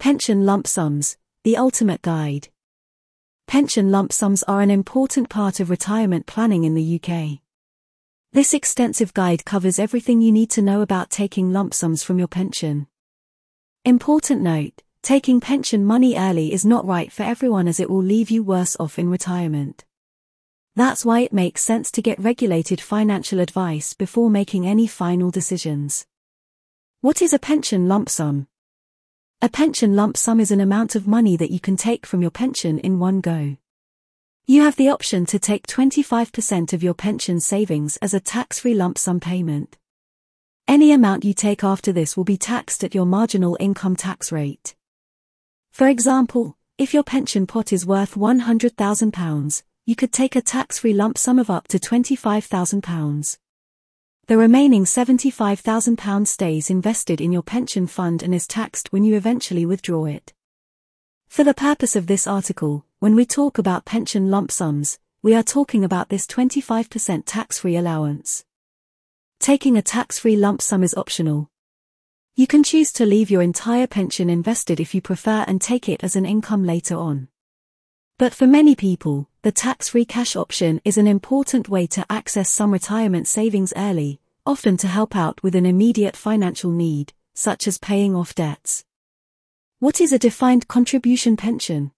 Pension lump sums, the ultimate guide. Pension lump sums are an important part of retirement planning in the UK. This extensive guide covers everything you need to know about taking lump sums from your pension. Important note, taking pension money early is not right for everyone, as it will leave you worse off in retirement. That's why it makes sense to get regulated financial advice before making any final decisions. What is a pension lump sum? A pension lump sum is an amount of money that you can take from your pension in one go. You have the option to take 25% of your pension savings as a tax-free lump sum payment. Any amount you take after this will be taxed at your marginal income tax rate. For example, if your pension pot is worth £100,000, you could take a tax-free lump sum of up to £25,000. The remaining £75,000 stays invested in your pension fund and is taxed when you eventually withdraw it. For the purpose of this article, when we talk about pension lump sums, we are talking about this 25% tax-free allowance. Taking a tax-free lump sum is optional. You can choose to leave your entire pension invested if you prefer and take it as an income later on. But for many people, the tax-free cash option is an important way to access some retirement savings early, often to help out with an immediate financial need, such as paying off debts. What is a defined contribution pension?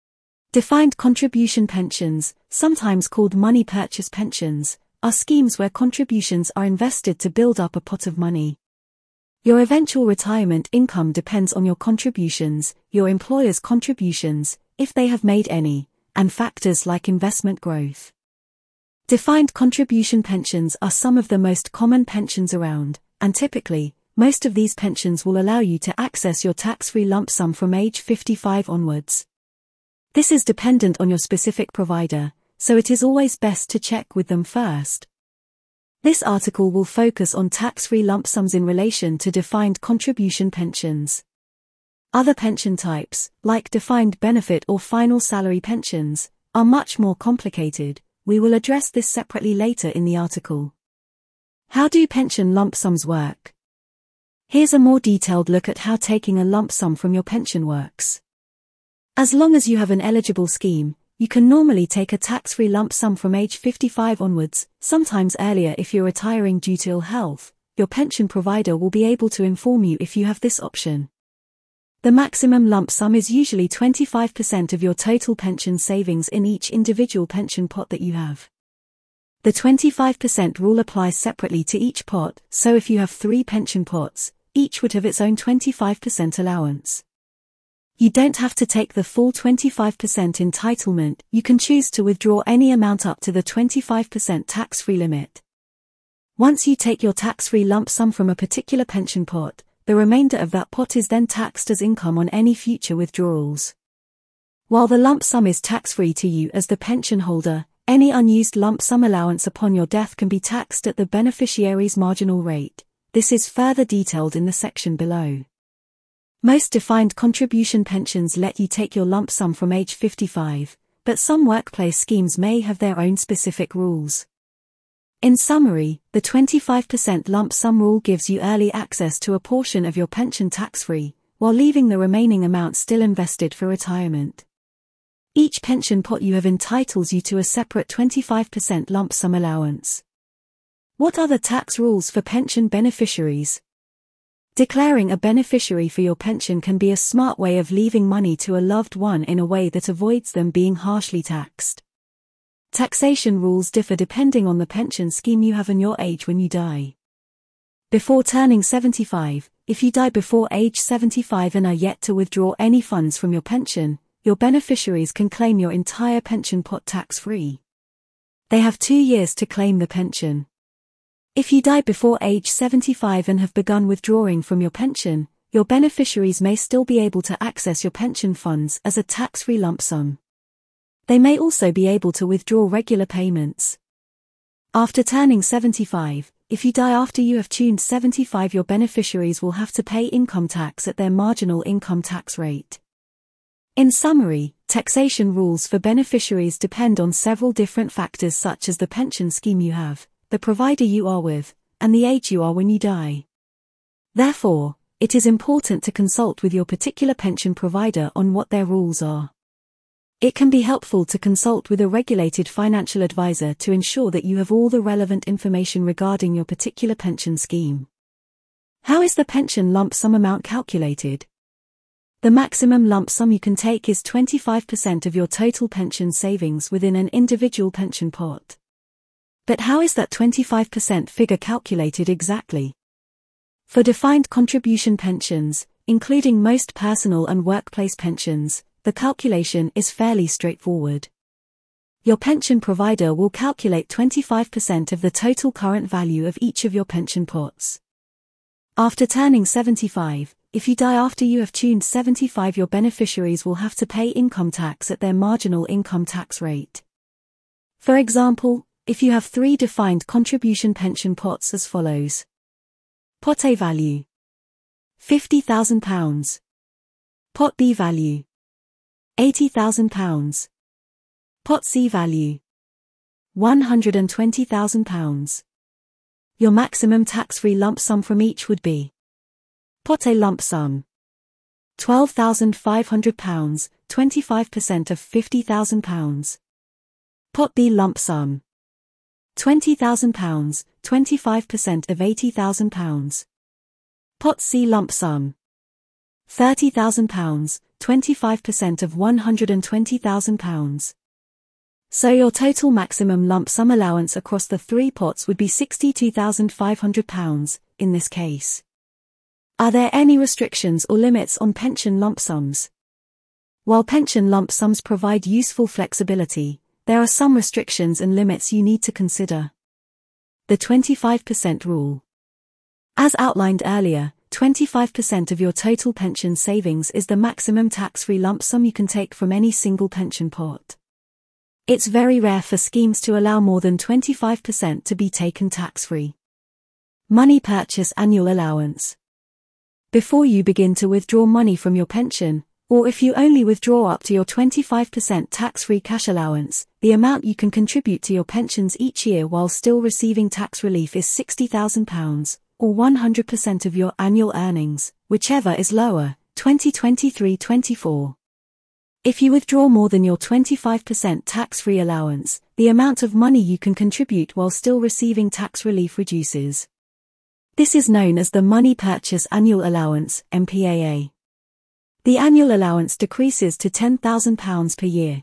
Defined contribution pensions, sometimes called money purchase pensions, are schemes where contributions are invested to build up a pot of money. Your eventual retirement income depends on your contributions, your employer's contributions, if they have made any, and factors like investment growth. Defined contribution pensions are some of the most common pensions around, and typically, most of these pensions will allow you to access your tax-free lump sum from age 55 onwards. This is dependent on your specific provider, so it is always best to check with them first. This article will focus on tax-free lump sums in relation to defined contribution pensions. Other pension types, like defined benefit or final salary pensions, are much more complicated. We will address this separately later in the article. How do pension lump sums work? Here's a more detailed look at how taking a lump sum from your pension works. As long as you have an eligible scheme, you can normally take a tax-free lump sum from age 55 onwards, sometimes earlier if you're retiring due to ill health. Your pension provider will be able to inform you if you have this option. The maximum lump sum is usually 25% of your total pension savings in each individual pension pot that you have. The 25% rule applies separately to each pot, so if you have 3 pension pots, each would have its own 25% allowance. You don't have to take the full 25% entitlement, you can choose to withdraw any amount up to the 25% tax-free limit. Once you take your tax-free lump sum from a particular pension pot, the remainder of that pot is then taxed as income on any future withdrawals. While the lump sum is tax-free to you as the pension holder, any unused lump sum allowance upon your death can be taxed at the beneficiary's marginal rate. This is further detailed in the section below. Most defined contribution pensions let you take your lump sum from age 55, but some workplace schemes may have their own specific rules. In summary, the 25% lump sum rule gives you early access to a portion of your pension tax-free, while leaving the remaining amount still invested for retirement. Each pension pot you have entitles you to a separate 25% lump sum allowance. What are the tax rules for pension beneficiaries? Declaring a beneficiary for your pension can be a smart way of leaving money to a loved one in a way that avoids them being harshly taxed. Taxation rules differ depending on the pension scheme you have and your age when you die. Before turning 75, if you die before age 75 and are yet to withdraw any funds from your pension, your beneficiaries can claim your entire pension pot tax-free. They have 2 years to claim the pension. If you die before age 75 and have begun withdrawing from your pension, your beneficiaries may still be able to access your pension funds as a tax-free lump sum. They may also be able to withdraw regular payments. After turning 75, if you die after you have turned 75, your beneficiaries will have to pay income tax at their marginal income tax rate. In summary, taxation rules for beneficiaries depend on several different factors such as the pension scheme you have, the provider you are with, and the age you are when you die. Therefore, it is important to consult with your particular pension provider on what their rules are. It can be helpful to consult with a regulated financial advisor to ensure that you have all the relevant information regarding your particular pension scheme. How is the pension lump sum amount calculated? The maximum lump sum you can take is 25% of your total pension savings within an individual pension pot. But how is that 25% figure calculated exactly? For defined contribution pensions, including most personal and workplace pensions, the calculation is fairly straightforward. Your pension provider will calculate 25% of the total current value of each of your pension pots. After turning 75, if you die after you have turned 75, your beneficiaries will have to pay income tax at their marginal income tax rate. For example, if you have 3 defined contribution pension pots as follows. Pot A value £50,000. Pot B value £80,000. Pot C value £120,000. Your maximum tax-free lump sum from each would be: Pot A lump sum £12,500, 25% of £50,000. Pot B lump sum £20,000, 25% of £80,000. Pot C lump sum £30,000, 25% of £120,000. So your total maximum lump sum allowance across the 3 pots would be £62,500 in this case. Are there any restrictions or limits on pension lump sums? While pension lump sums provide useful flexibility, there are some restrictions and limits you need to consider. The 25% rule. As outlined earlier, 25% of your total pension savings is the maximum tax-free lump sum you can take from any single pension pot. It's very rare for schemes to allow more than 25% to be taken tax-free. Money purchase annual allowance. Before you begin to withdraw money from your pension, or if you only withdraw up to your 25% tax-free cash allowance, the amount you can contribute to your pensions each year while still receiving tax relief is £60,000, or 100% of your annual earnings, whichever is lower, 2023-24. If you withdraw more than your 25% tax-free allowance, the amount of money you can contribute while still receiving tax relief reduces. This is known as the Money Purchase Annual Allowance, MPAA. The annual allowance decreases to £10,000 per year,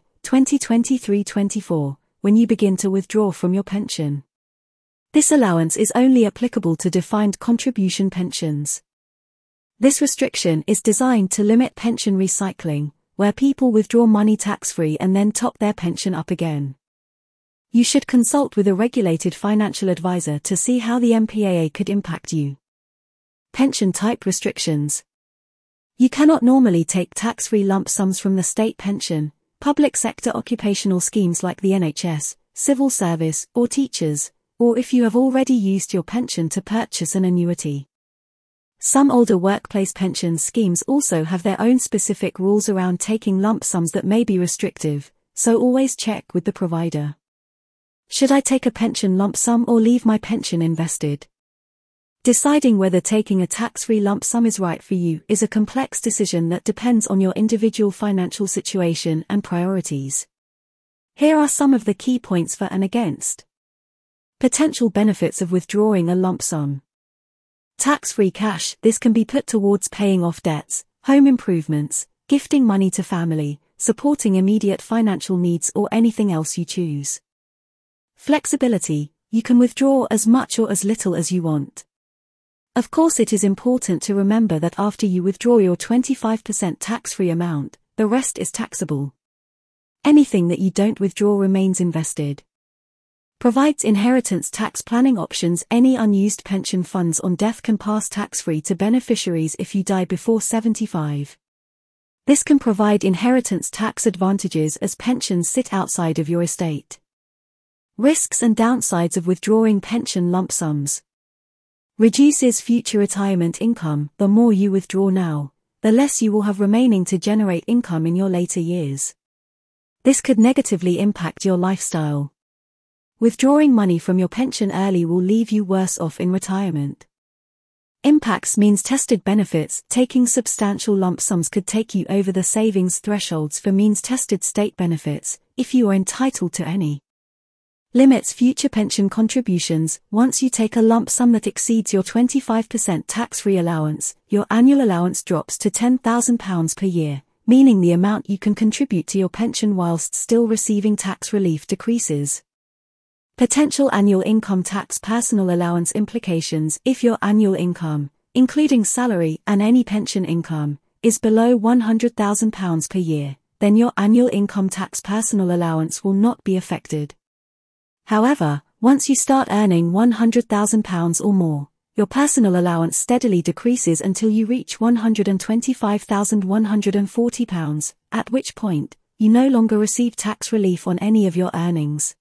2023-24, when you begin to withdraw from your pension. This allowance is only applicable to defined contribution pensions. This restriction is designed to limit pension recycling, where people withdraw money tax-free and then top their pension up again. You should consult with a regulated financial advisor to see how the MPAA could impact you. Pension type restrictions. You cannot normally take tax-free lump sums from the state pension, public sector occupational schemes like the NHS, civil service, or teachers, or if you have already used your pension to purchase an annuity. Some older workplace pension schemes also have their own specific rules around taking lump sums that may be restrictive, so always check with the provider. Should I take a pension lump sum or leave my pension invested? Deciding whether taking a tax-free lump sum is right for you is a complex decision that depends on your individual financial situation and priorities. Here are some of the key points for and against. Potential benefits of withdrawing a lump sum. Tax-free cash. This can be put towards paying off debts, home improvements, gifting money to family, supporting immediate financial needs, or anything else you choose. Flexibility. You can withdraw as much or as little as you want. Of course, it is important to remember that after you withdraw your 25% tax-free amount, the rest is taxable. Anything that you don't withdraw remains invested. Provides inheritance tax planning options. Any unused pension funds on death can pass tax-free to beneficiaries if you die before 75. This can provide inheritance tax advantages as pensions sit outside of your estate. Risks and downsides of withdrawing pension lump sums. Reduces future retirement income. The more you withdraw now, the less you will have remaining to generate income in your later years. This could negatively impact your lifestyle. Withdrawing money from your pension early will leave you worse off in retirement. Impacts means tested benefits. Taking substantial lump sums could take you over the savings thresholds for means tested state benefits, if you are entitled to any. Limits future pension contributions. Once you take a lump sum that exceeds your 25% tax-free allowance, your annual allowance drops to £10,000 per year, meaning the amount you can contribute to your pension whilst still receiving tax relief decreases. Potential annual income tax. Personal allowance implications. If your annual income, including salary and any pension income, is below £100,000 per year, then your annual income tax personal allowance will not be affected. However, once you start earning £100,000 or more, your personal allowance steadily decreases until you reach £125,140, at which point, you no longer receive tax relief on any of your earnings.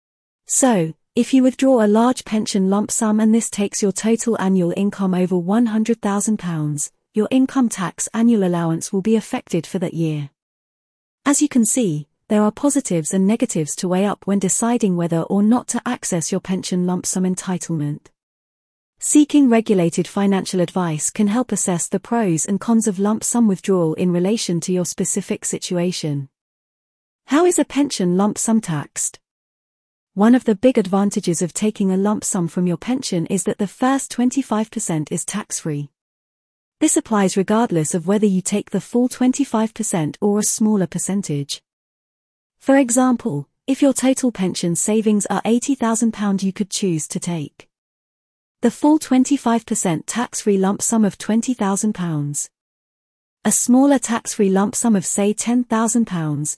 So, if you withdraw a large pension lump sum and this takes your total annual income over £100,000, your income tax annual allowance will be affected for that year. As you can see, there are positives and negatives to weigh up when deciding whether or not to access your pension lump sum entitlement. Seeking regulated financial advice can help assess the pros and cons of lump sum withdrawal in relation to your specific situation. How is a pension lump sum taxed? One of the big advantages of taking a lump sum from your pension is that the first 25% is tax-free. This applies regardless of whether you take the full 25% or a smaller percentage. For example, if your total pension savings are £80,000, you could choose to take the full 25% tax-free lump sum of £20,000. A smaller tax-free lump sum of say £10,000,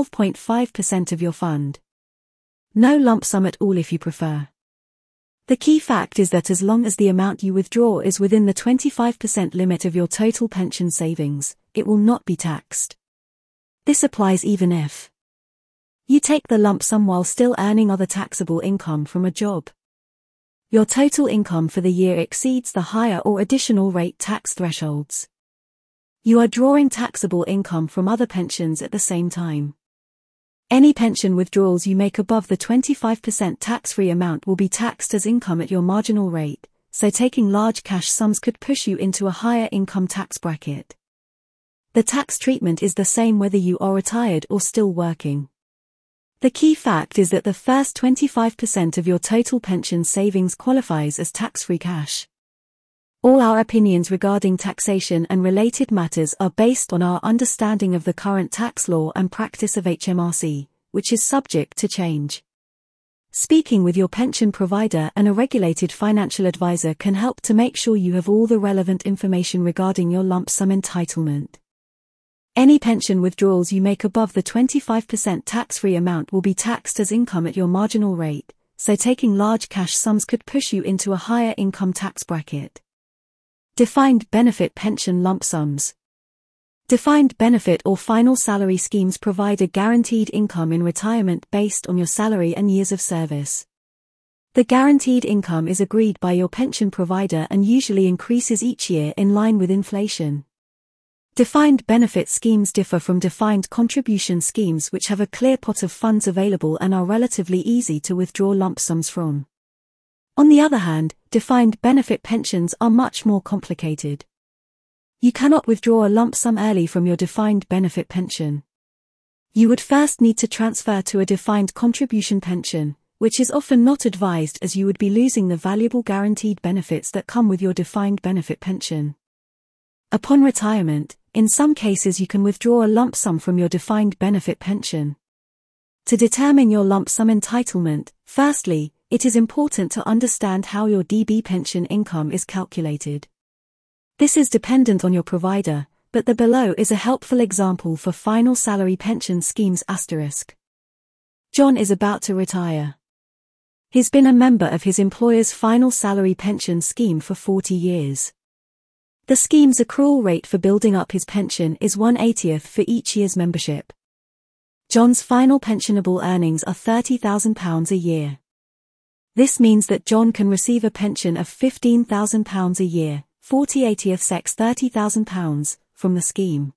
12.5% of your fund. No lump sum at all if you prefer. The key fact is that as long as the amount you withdraw is within the 25% limit of your total pension savings, it will not be taxed. This applies even if you take the lump sum while still earning other taxable income from a job. Your total income for the year exceeds the higher or additional rate tax thresholds. You are drawing taxable income from other pensions at the same time. Any pension withdrawals you make above the 25% tax-free amount will be taxed as income at your marginal rate, so taking large cash sums could push you into a higher income tax bracket. The tax treatment is the same whether you are retired or still working. The key fact is that the first 25% of your total pension savings qualifies as tax-free cash. All our opinions regarding taxation and related matters are based on our understanding of the current tax law and practice of HMRC, which is subject to change. Speaking with your pension provider and a regulated financial advisor can help to make sure you have all the relevant information regarding your lump sum entitlement. Any pension withdrawals you make above the 25% tax-free amount will be taxed as income at your marginal rate, so taking large cash sums could push you into a higher income tax bracket. Defined benefit pension lump sums. Defined benefit or final salary schemes provide a guaranteed income in retirement based on your salary and years of service. The guaranteed income is agreed by your pension provider and usually increases each year in line with inflation. Defined benefit schemes differ from defined contribution schemes, which have a clear pot of funds available and are relatively easy to withdraw lump sums from. On the other hand, defined benefit pensions are much more complicated. You cannot withdraw a lump sum early from your defined benefit pension. You would first need to transfer to a defined contribution pension, which is often not advised as you would be losing the valuable guaranteed benefits that come with your defined benefit pension. Upon retirement, in some cases you can withdraw a lump sum from your defined benefit pension. To determine your lump sum entitlement, firstly, it is important to understand how your DB pension income is calculated. This is dependent on your provider, but the below is a helpful example for final salary pension schemes. John is about to retire. He's been a member of his employer's final salary pension scheme for 40 years. The scheme's accrual rate for building up his pension is 1/80th for each year's membership. John's final pensionable earnings are £30,000 a year. This means that John can receive a pension of £15,000 a year, 40/80ths x £30,000, from the scheme.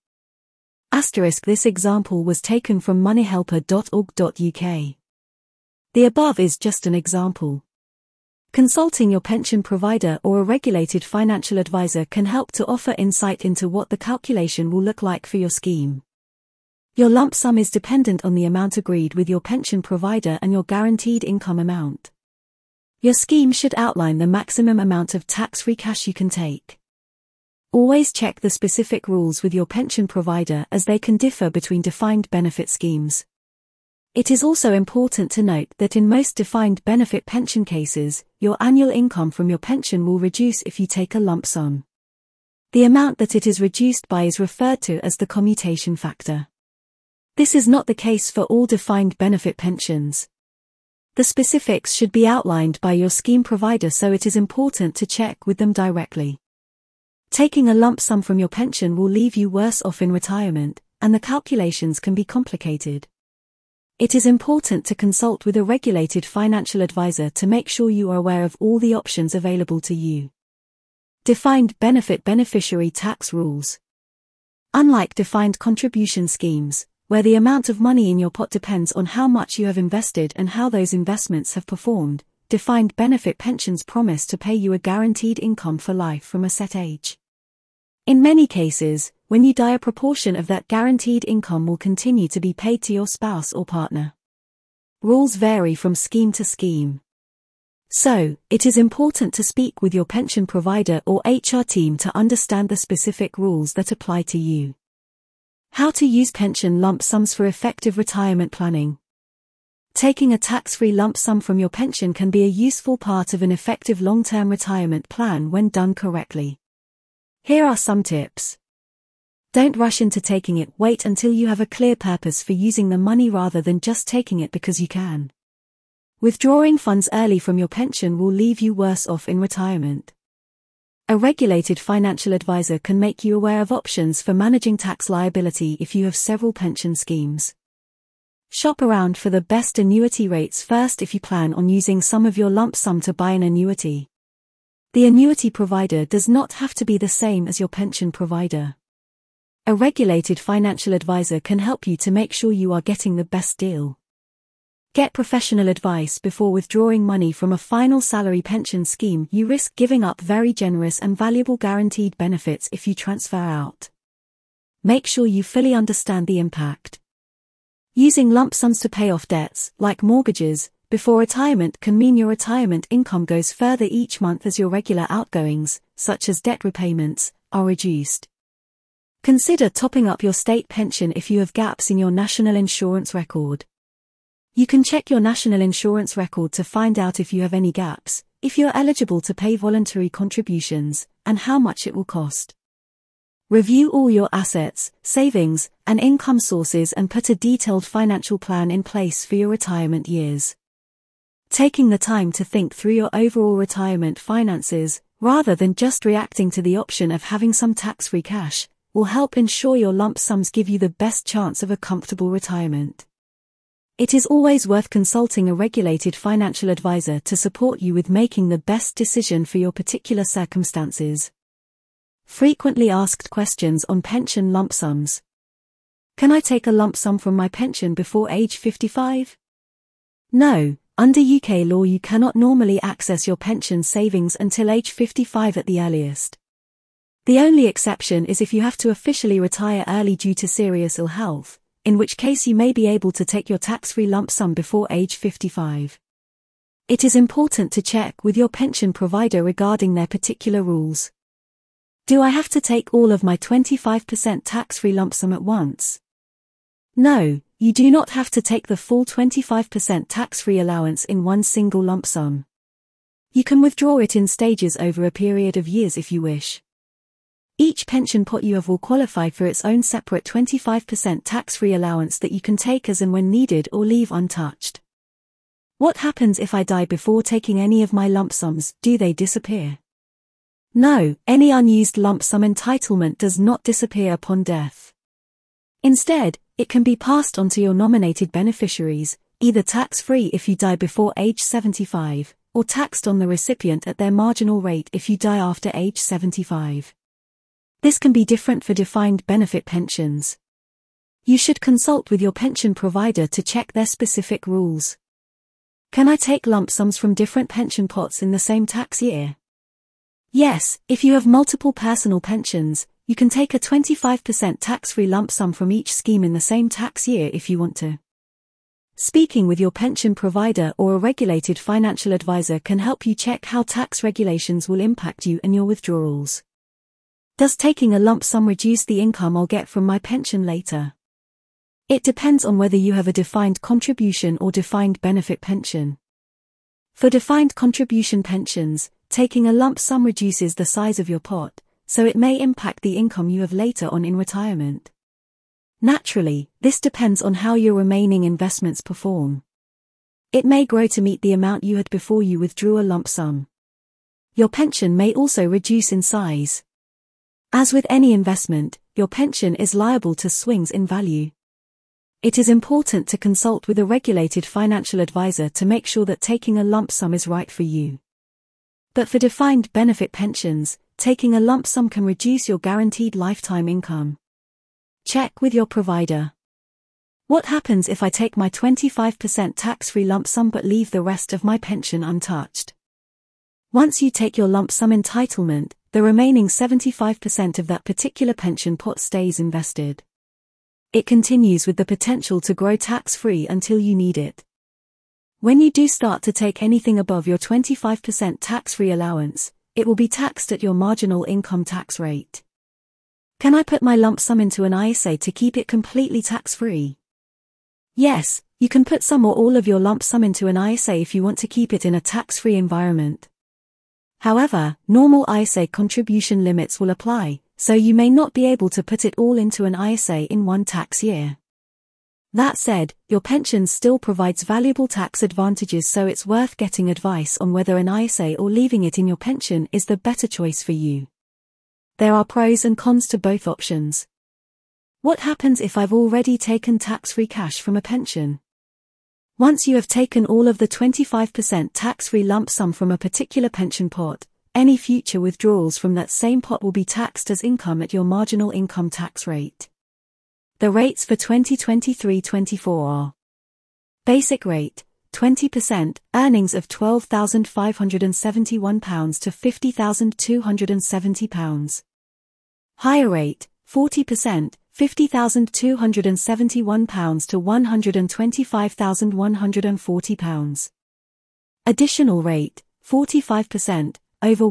This example was taken from moneyhelper.org.uk. The above is just an example. Consulting your pension provider or a regulated financial advisor can help to offer insight into what the calculation will look like for your scheme. Your lump sum is dependent on the amount agreed with your pension provider and your guaranteed income amount. Your scheme should outline the maximum amount of tax-free cash you can take. Always check the specific rules with your pension provider as they can differ between defined benefit schemes. It is also important to note that in most defined benefit pension cases, your annual income from your pension will reduce if you take a lump sum. The amount that it is reduced by is referred to as the commutation factor. This is not the case for all defined benefit pensions. The specifics should be outlined by your scheme provider, so it is important to check with them directly. Taking a lump sum from your pension will leave you worse off in retirement, and the calculations can be complicated. It is important to consult with a regulated financial advisor to make sure you are aware of all the options available to you. Defined benefit beneficiary tax rules. Unlike defined contribution schemes, where the amount of money in your pot depends on how much you have invested and how those investments have performed, defined benefit pensions promise to pay you a guaranteed income for life from a set age. In many cases, when you die, a proportion of that guaranteed income will continue to be paid to your spouse or partner. Rules vary from scheme to scheme. So, it is important to speak with your pension provider or HR team to understand the specific rules that apply to you. How to use pension lump sums for effective retirement planning. Taking a tax-free lump sum from your pension can be a useful part of an effective long-term retirement plan when done correctly. Here are some tips. Don't rush into taking it. Wait until you have a clear purpose for using the money rather than just taking it because you can. Withdrawing funds early from your pension will leave you worse off in retirement. A regulated financial advisor can make you aware of options for managing tax liability if you have several pension schemes. Shop around for the best annuity rates first if you plan on using some of your lump sum to buy an annuity. The annuity provider does not have to be the same as your pension provider. A regulated financial advisor can help you to make sure you are getting the best deal. Get professional advice before withdrawing money from a final salary pension scheme. You risk giving up very generous and valuable guaranteed benefits if you transfer out. Make sure you fully understand the impact. Using lump sums to pay off debts, like mortgages, before retirement can mean your retirement income goes further each month as your regular outgoings, such as debt repayments, are reduced. Consider topping up your state pension if you have gaps in your national insurance record. You can check your national insurance record to find out if you have any gaps, if you're eligible to pay voluntary contributions, and how much it will cost. Review all your assets, savings, and income sources and put a detailed financial plan in place for your retirement years. Taking the time to think through your overall retirement finances, rather than just reacting to the option of having some tax-free cash, will help ensure your lump sums give you the best chance of a comfortable retirement. It is always worth consulting a regulated financial advisor to support you with making the best decision for your particular circumstances. Frequently asked questions on pension lump sums. Can I take a lump sum from my pension before age 55? No, under UK law you cannot normally access your pension savings until age 55 at the earliest. The only exception is if you have to officially retire early due to serious ill health, in which case you may be able to take your tax-free lump sum before age 55. It is important to check with your pension provider regarding their particular rules. Do I have to take all of my 25% tax-free lump sum at once? No, you do not have to take the full 25% tax-free allowance in one single lump sum. You can withdraw it in stages over a period of years if you wish. Each pension pot you have will qualify for its own separate 25% tax-free allowance that you can take as and when needed or leave untouched. What happens if I die before taking any of my lump sums? Do they disappear? No, any unused lump sum entitlement does not disappear upon death. Instead, it can be passed on to your nominated beneficiaries, either tax-free if you die before age 75, or taxed on the recipient at their marginal rate if you die after age 75. This can be different for defined benefit pensions. You should consult with your pension provider to check their specific rules. Can I take lump sums from different pension pots in the same tax year? Yes, if you have multiple personal pensions, you can take a 25% tax-free lump sum from each scheme in the same tax year if you want to. Speaking with your pension provider or a regulated financial advisor can help you check how tax regulations will impact you and your withdrawals. Does taking a lump sum reduce the income I'll get from my pension later? It depends on whether you have a defined contribution or defined benefit pension. For defined contribution pensions, taking a lump sum reduces the size of your pot, so it may impact the income you have later on in retirement. Naturally, this depends on how your remaining investments perform. It may grow to meet the amount you had before you withdrew a lump sum. Your pension may also reduce in size. As with any investment, your pension is liable to swings in value. It is important to consult with a regulated financial advisor to make sure that taking a lump sum is right for you. But for defined benefit pensions, taking a lump sum can reduce your guaranteed lifetime income. Check with your provider. What happens if I take my 25% tax-free lump sum but leave the rest of my pension untouched? Once you take your lump sum entitlement, the remaining 75% of that particular pension pot stays invested. It continues with the potential to grow tax-free until you need it. When you do start to take anything above your 25% tax-free allowance, it will be taxed at your marginal income tax rate. Can I put my lump sum into an ISA to keep it completely tax-free? Yes, you can put some or all of your lump sum into an ISA if you want to keep it in a tax-free environment. However, normal ISA contribution limits will apply, so you may not be able to put it all into an ISA in one tax year. That said, your pension still provides valuable tax advantages, so it's worth getting advice on whether an ISA or leaving it in your pension is the better choice for you. There are pros and cons to both options. What happens if I've already taken tax-free cash from a pension? Once you have taken all of the 25% tax-free lump sum from a particular pension pot, any future withdrawals from that same pot will be taxed as income at your marginal income tax rate. The rates for 2023-24 are: basic rate, 20%, earnings of £12,571 to £50,270. Higher rate, 40%, £50,271 to £125,140. Additional rate, 45%, over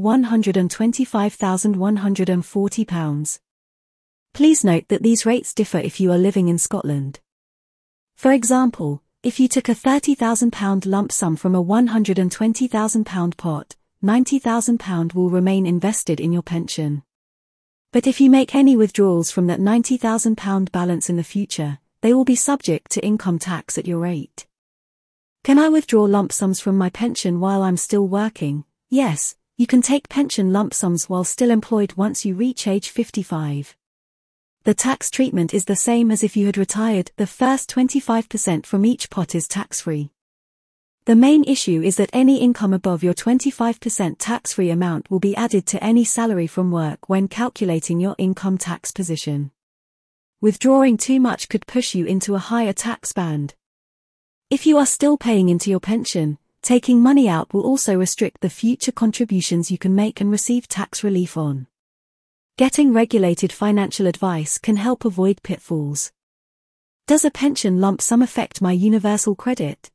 £125,140. Please note that these rates differ if you are living in Scotland. For example, if you took a £30,000 lump sum from a £120,000 pot, £90,000 will remain invested in your pension. But if you make any withdrawals from that £90,000 balance in the future, they will be subject to income tax at your rate. Can I withdraw lump sums from my pension while I'm still working? Yes, you can take pension lump sums while still employed once you reach age 55. The tax treatment is the same as if you had retired. The first 25% from each pot is tax-free. The main issue is that any income above your 25% tax-free amount will be added to any salary from work when calculating your income tax position. Withdrawing too much could push you into a higher tax band. If you are still paying into your pension, taking money out will also restrict the future contributions you can make and receive tax relief on. Getting regulated financial advice can help avoid pitfalls. Does a pension lump sum affect my universal credit?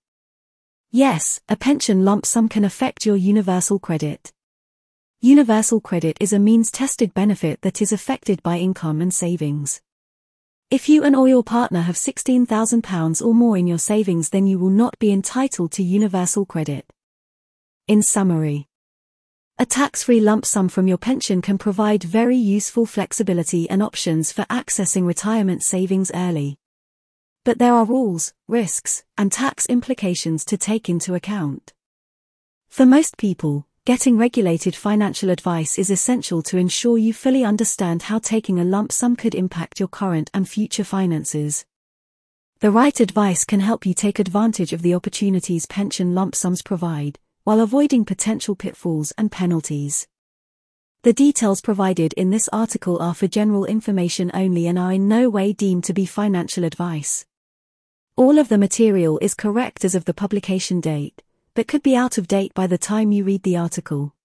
Yes, a pension lump sum can affect your universal credit. Universal credit is a means-tested benefit that is affected by income and savings. If you and or your partner have £16,000 or more in your savings, then you will not be entitled to universal credit. In summary, a tax-free lump sum from your pension can provide very useful flexibility and options for accessing retirement savings early. But there are rules, risks, and tax implications to take into account. For most people, getting regulated financial advice is essential to ensure you fully understand how taking a lump sum could impact your current and future finances. The right advice can help you take advantage of the opportunities pension lump sums provide, while avoiding potential pitfalls and penalties. The details provided in this article are for general information only and are in no way deemed to be financial advice. All of the material is correct as of the publication date, but could be out of date by the time you read the article.